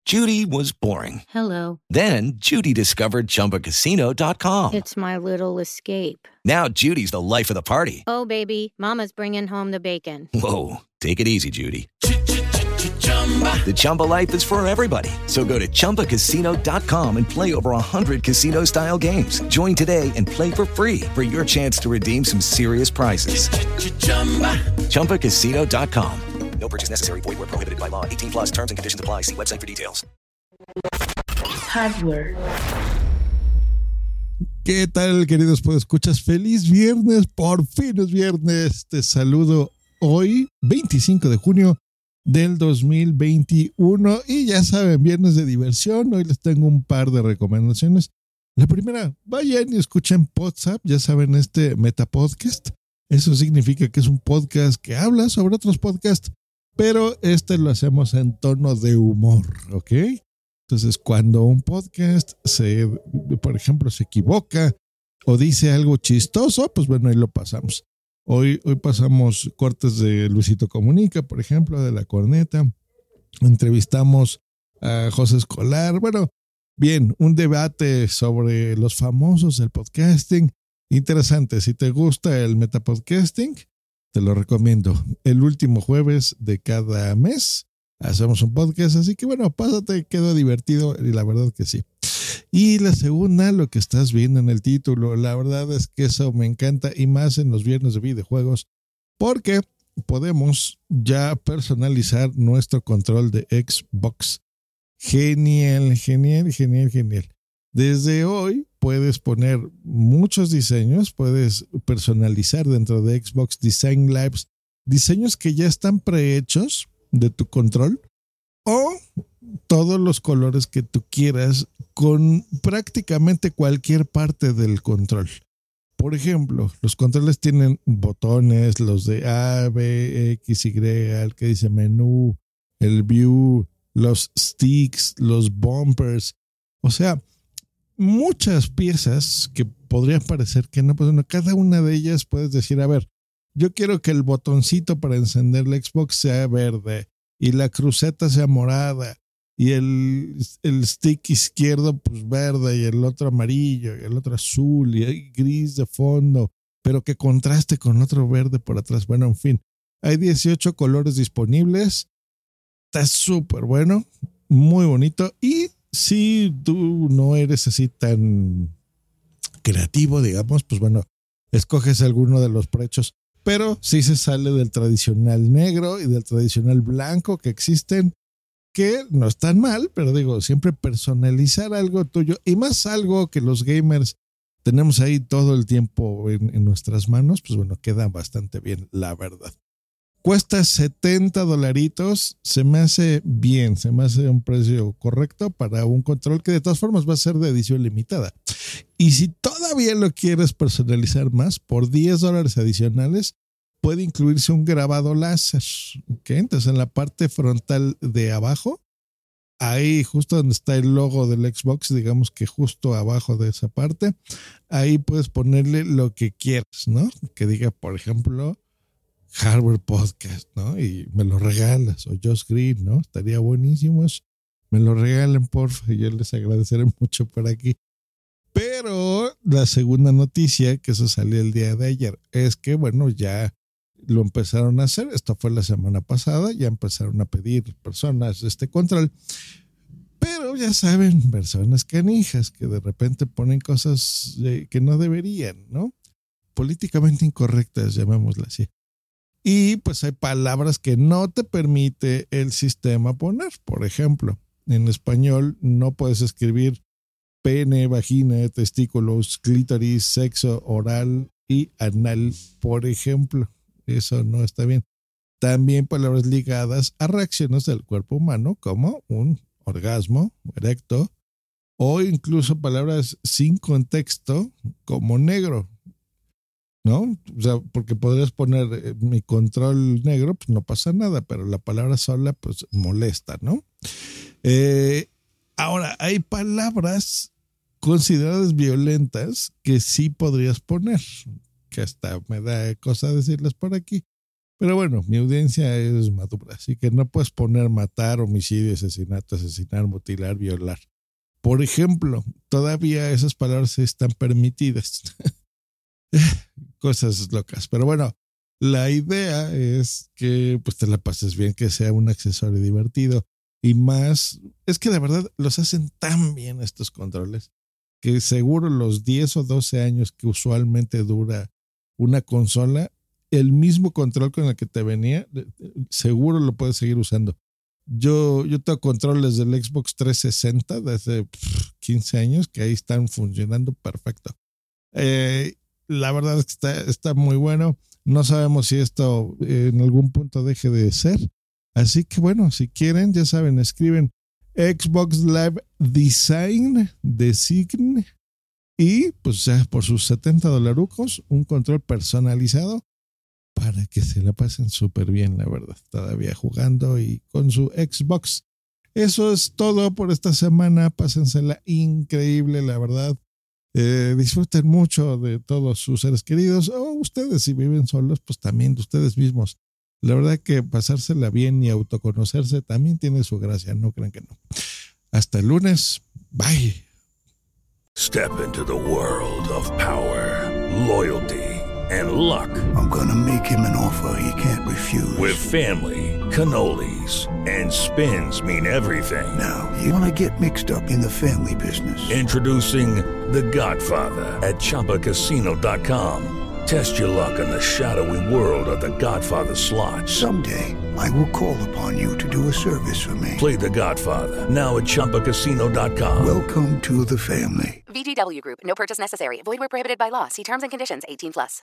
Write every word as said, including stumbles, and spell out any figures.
Judy was boring. Hello. Then Judy discovered Chumba Casino dot com. It's my little escape. Now Judy's the life of the party. Oh, baby, mama's bringing home the bacon. Whoa, take it easy, Judy. The Chumba life is for everybody. So go to Chumba Casino dot com and play over one hundred casino-style games. Join today and play for free for your chance to redeem some serious prizes. Chumba Casino dot com. No purchase necessary. Void where prohibited by law. eighteen plus terms and conditions apply. See website for details. Hardware. ¿Qué tal, queridos podescuchas? ¡Feliz viernes! Por fin es viernes. Te saludo hoy, veinticinco de junio del dos mil veintiuno. Y ya saben, viernes de diversión. Hoy les tengo un par de recomendaciones. La primera, vayan y escuchen WhatsApp. Ya saben, este Metapodcast. Eso significa que es un podcast que habla sobre otros podcasts, pero este lo hacemos en tono de humor, ¿ok? Entonces, cuando un podcast se, por ejemplo, se equivoca o dice algo chistoso, pues bueno, ahí lo pasamos. Hoy, hoy pasamos cortes de Luisito Comunica, por ejemplo, de La Corneta. Entrevistamos a José Escolar. Bueno, bien, un debate sobre los famosos del podcasting. Interesante. Si te gusta el metapodcasting, te lo recomiendo. El último jueves de cada mes hacemos un podcast, así que bueno, pásate, quedó divertido y la verdad que sí. Y la segunda, lo que estás viendo en el título, la verdad es que eso me encanta y más en los viernes de videojuegos, porque podemos ya personalizar nuestro control de Xbox. Genial, genial, genial, genial. Desde hoy puedes poner muchos diseños, puedes personalizar dentro de Xbox Design Labs diseños que ya están prehechos de tu control o todos los colores que tú quieras con prácticamente cualquier parte del control. Por ejemplo, los controles tienen botones, los de A, B, X, Y, el que dice menú, el view, los sticks, los bumpers, o sea, muchas piezas que podrían parecer que no, pues bueno, cada una de ellas puedes decir, a ver, yo quiero que el botoncito para encender la Xbox sea verde y la cruceta sea morada y el, el stick izquierdo pues verde y el otro amarillo y el otro azul y el gris de fondo, pero que contraste con otro verde por atrás. Bueno, en fin, hay dieciocho colores disponibles. Está súper bueno, muy bonito. Y si tú no eres así tan creativo, digamos, pues bueno, escoges alguno de los prehechos, pero sí se sale del tradicional negro y del tradicional blanco que existen, que no están mal, pero digo, siempre personalizar algo tuyo y más algo que los gamers tenemos ahí todo el tiempo en, en nuestras manos, pues bueno, queda bastante bien, la verdad. Cuesta setenta dolaritos, se me hace bien, se me hace un precio correcto para un control que de todas formas va a ser de edición limitada. Y si todavía lo quieres personalizar más, por diez dólares adicionales, puede incluirse un grabado láser. ¿Okay? Entonces en la parte frontal de abajo, ahí justo donde está el logo del Xbox, digamos que justo abajo de esa parte, ahí puedes ponerle lo que quieras, ¿no? Que diga, por ejemplo, Hardware Podcast, ¿no? Y me lo regalas, o Josh Green, ¿no? Estaría buenísimo eso. Me lo regalen, porfa, y yo les agradeceré mucho por aquí. Pero la segunda noticia, que eso salió el día de ayer, es que, bueno, ya lo empezaron a hacer. Esto fue la semana pasada, ya empezaron a pedir personas este control. Pero ya saben, personas canijas que de repente ponen cosas eh, que no deberían, ¿no? Políticamente incorrectas, llamémoslas así. Y pues hay palabras que no te permite el sistema poner. Por ejemplo, en español no puedes escribir pene, vagina, testículos, clítoris, sexo, oral y anal, por ejemplo. Eso no está bien. También palabras ligadas a reacciones del cuerpo humano como un orgasmo erecto o incluso palabras sin contexto como negro. ¿No? O sea, porque podrías poner eh, mi control negro, pues no pasa nada, pero la palabra sola, pues molesta, ¿no? Eh, ahora, hay palabras consideradas violentas que sí podrías poner, que hasta me da cosa decirles por aquí. Pero bueno, mi audiencia es madura, así que no puedes poner matar, homicidio, asesinato, asesinar, mutilar, violar. Por ejemplo, todavía esas palabras están permitidas. Cosas locas. Pero bueno, la idea es que pues te la pases bien, que sea un accesorio divertido. Y más, es que de verdad los hacen tan bien estos controles que seguro los diez o doce años que usualmente dura una consola, el mismo control con el que te venía, seguro lo puedes seguir usando. Yo, yo tengo controles del Xbox trescientos sesenta de hace pff, quince años que ahí están funcionando perfecto. Eh, la verdad es que está, está muy bueno. No sabemos si esto eh, en algún punto deje de ser. Así que bueno, si quieren, ya saben, escriben Xbox Live Design, Design, y pues ya por sus setenta dolarucos, un control personalizado para que se la pasen súper bien, la verdad, todavía jugando y con su Xbox. Eso es todo por esta semana. Pásensela increíble, la verdad. Eh, disfruten mucho de todos sus seres queridos, o ustedes si viven solos, pues también de ustedes mismos. La verdad que pasársela bien y autoconocerse también tiene su gracia, no crean que no. Hasta el lunes. Bye. Step into the world of power, loyalty, and luck. I'm gonna make him an offer he can't refuse. With family, cannolis, and spins mean everything. Now, you wanna get mixed up in the family business. Introducing The Godfather at Chumba Casino dot com. Test your luck in the shadowy world of The Godfather slot. Someday, I will call upon you to do a service for me. Play The Godfather, now at Chumba Casino dot com. Welcome to the family. V G W Group. No purchase necessary. Void where prohibited by law. See terms and conditions. eighteen plus.